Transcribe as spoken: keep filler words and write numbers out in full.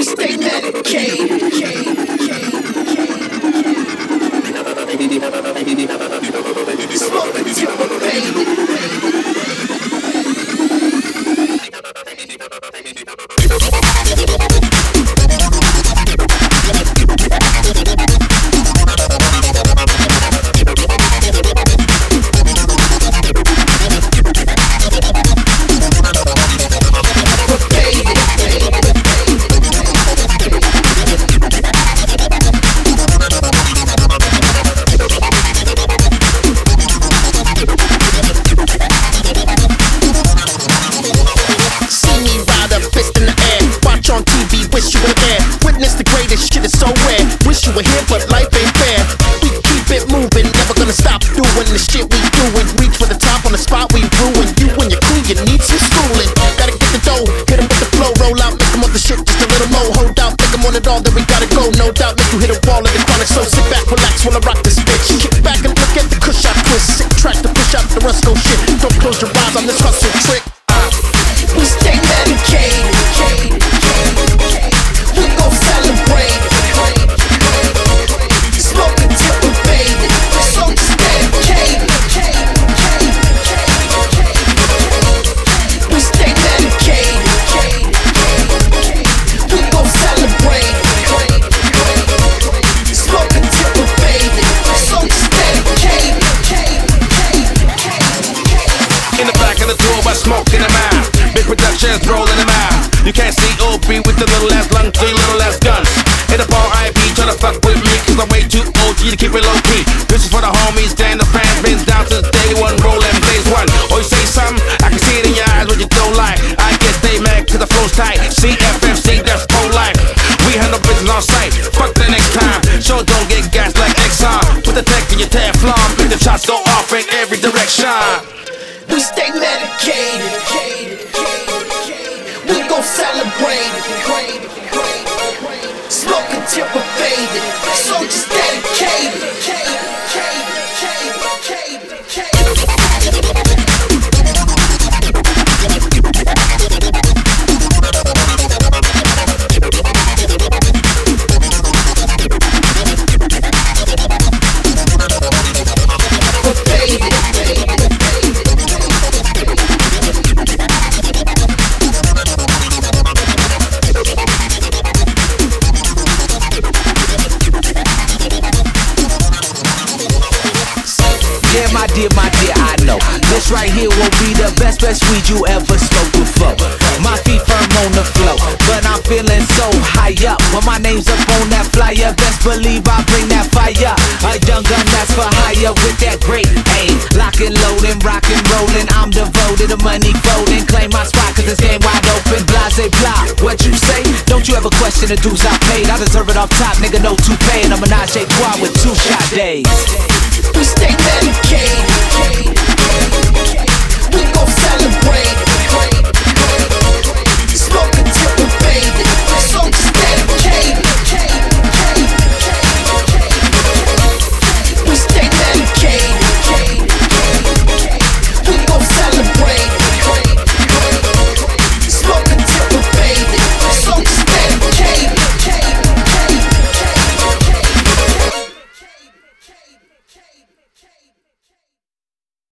We stay medicated. Smoking till we're faded. Wish you were there, witness the greatest shit is so rare. Wish you were here, but life ain't fair. We keep it moving, never gonna stop doing the shit we doing. Reach for the top on the spot we ruin. You and your crew, you need some schooling. Gotta get the dough, hit 'em with the flow, roll out, make 'em up the shit just a little more. Hold out, make 'em want it all, then we gotta go. No doubt, make you hit a wall of the chronic. So sit back, relax while I rock this bitch. Kick back and look at the kush I twist. Sick track to push out the Rusko shit. Don't close your eyes on this hustle trick. We stay medicated. We gon' celebrate. Smoking till we're faded. So just dedicated. We stay medicated. We gon' celebrate. Smoking till we're faded. So just dedicated. In the back of the tour, but smoke in the mouth. Big productions rolling them out. You can't see O B with the little ass lungs, three little ass guns. Hit up all I B, tryna fuck with me, cause I'm way too O G to keep it low key. This is for the homies, stand the fans, been down since day one, rollin' blaze one. Or you say something, I can see it in your eyes when you don't like. I guess they mad cause the flow's tight. C F M C, that's pro-life. We handle business on sight, fuck the next time. Show don't get gas like Exxon. Put the tech in your Teflon, make the shots go off in every direction. We stay medicated. We gon' celebrate. Smoking till we're faded. So just dedicated. Yeah, my dear, my dear, I know this right here will be the best, best weed you ever smoked before. My feet firm on the floor, but I'm feeling so high up. When my name's up on that flyer, best believe I bring that fire. A young gun that's for hire with that great aim. Lockin', loading, rockin', rollin'. I'm devoted to money folding. Claim my spot cause this game wide open. Blase blah, what you say? Don't you ever question the dues I paid. I deserve it off top, nigga, no toupee. And I'm a menage a trois with two shot days.